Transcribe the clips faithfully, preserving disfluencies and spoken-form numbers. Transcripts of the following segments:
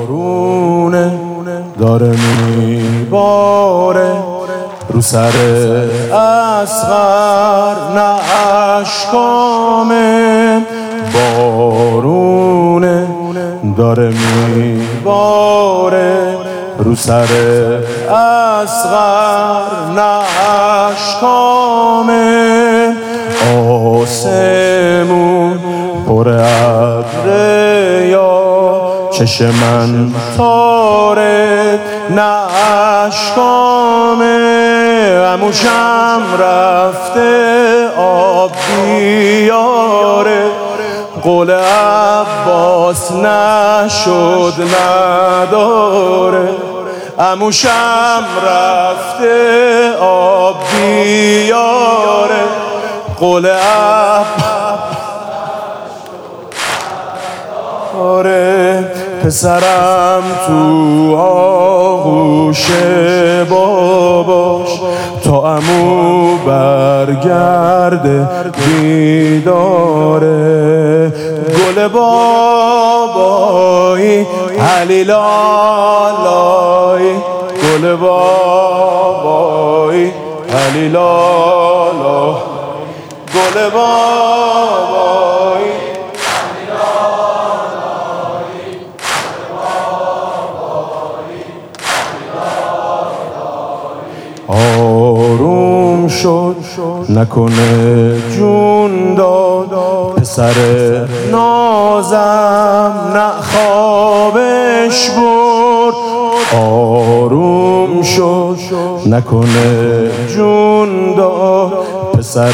بارونه داره میباره رو سر اصغر، نه اشکامه. بارونه داره میباره رو سر اصغر، نه اشکامه. آسمون پر ابره یا چش من تاره، نه اشکامه. عموشم رفته آب بیاره، قول عباس نشد نداره. عموشم رفته آب بیاره، قول عباس آره. پسرم تو آغوش باباش تا عمو برگرده بیداره. گل بابایی علی لالایی، گل بابایی علی لالا، گل بابایی آروم شد نکنه جون داد پسر نازم، نه خوابش برد. آروم شد نکنه جون داد پسر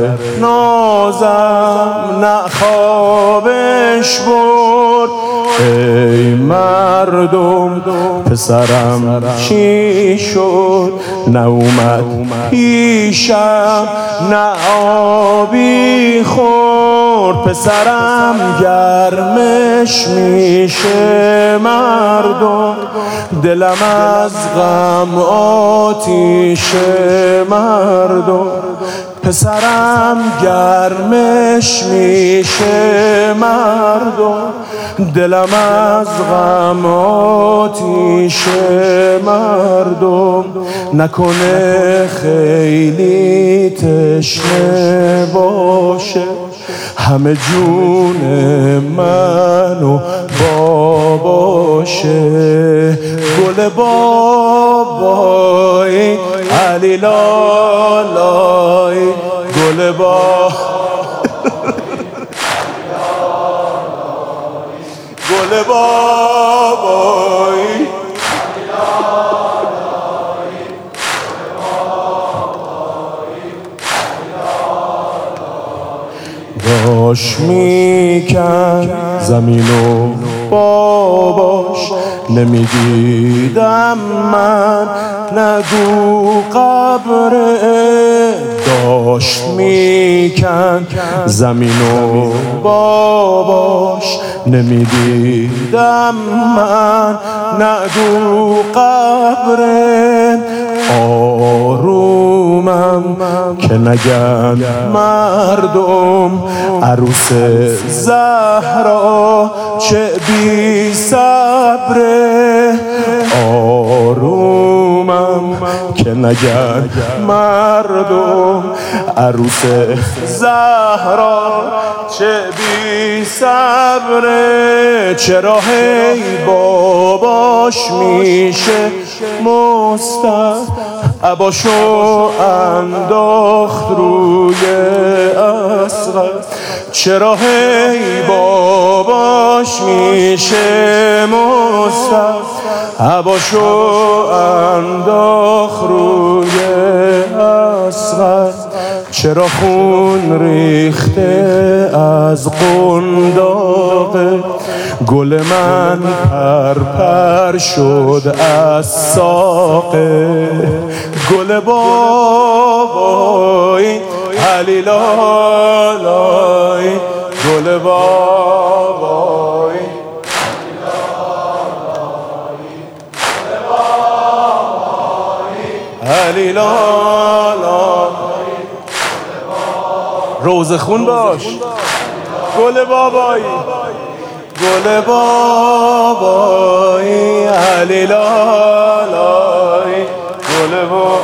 نازم، نه خوابش برد. ای مردم پسرم چی شد؟ نه اومد پیشم نه آبی خورد. پسرم گرمش میشه مردم، دلم از غم آتیش مردم. پسرم گرمش میشه مردم، دلم از غم آتیش مردم. نکنه خیلی تشنه باشه همه جون منو باباشه. گل بابایی علی لالایی، گل با گل بابایی داشت میکن زمینو باباش، نمیدیدم من نگو قبره. داشت میکن زمینو باباش، نمیدیدم من نگو قبره. آرومم که نگن مردم عروس زهرا چه بی صبره. آرومم که نگن مردم عروس زهرا چه بی صبره. چرا هی باباش میشه مستد، عباشو انداخت روی اصغر. چرا هی باباش میشه مستد، عباشو انداخت روی اصغر. چرا خون ریخته از قنداقه، گل من پرپر شد از ساقه. گل بابایی علی لالایی، گل بابایی علی لالایی. روز خون باش گل بابایی، گل بابایی علی لالای گل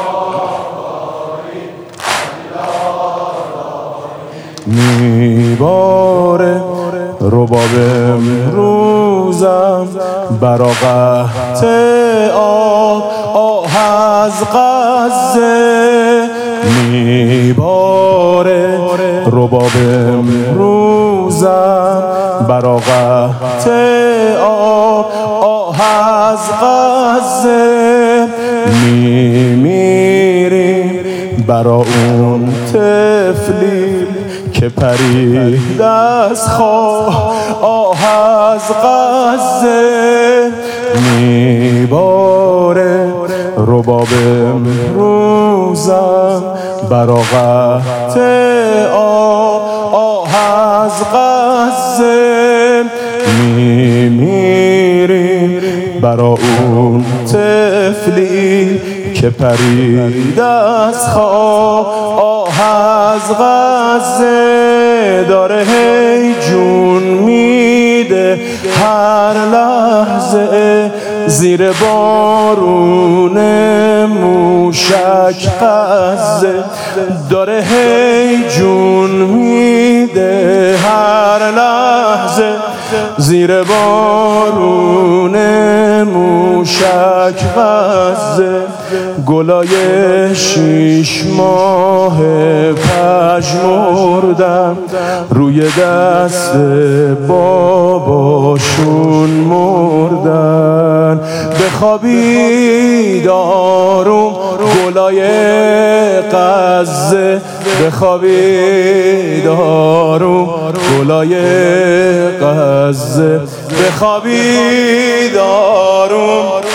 میباره رباب امروزم برا قحط آب آه از غزه میباره رباب امروزم برا قحط آب آه از غزه میمیریم برا اون طفلی که پرید از خواب آه از غزه میباره رباب امروزم برا قحط آب آه از غزه میمیریم برا اون طفلی که پرید از خواب آه از غزه داره هی جون میده هر لحظه زیر بارون موشک غزه داره هی جون میده هر لحظه زیر بارون موشک غزه گلای شیش ماه پژمردن روی دست باباشون مردن بخوابید آروم گلای غزه بخوابید آروم گلای غزه بخوابید آروم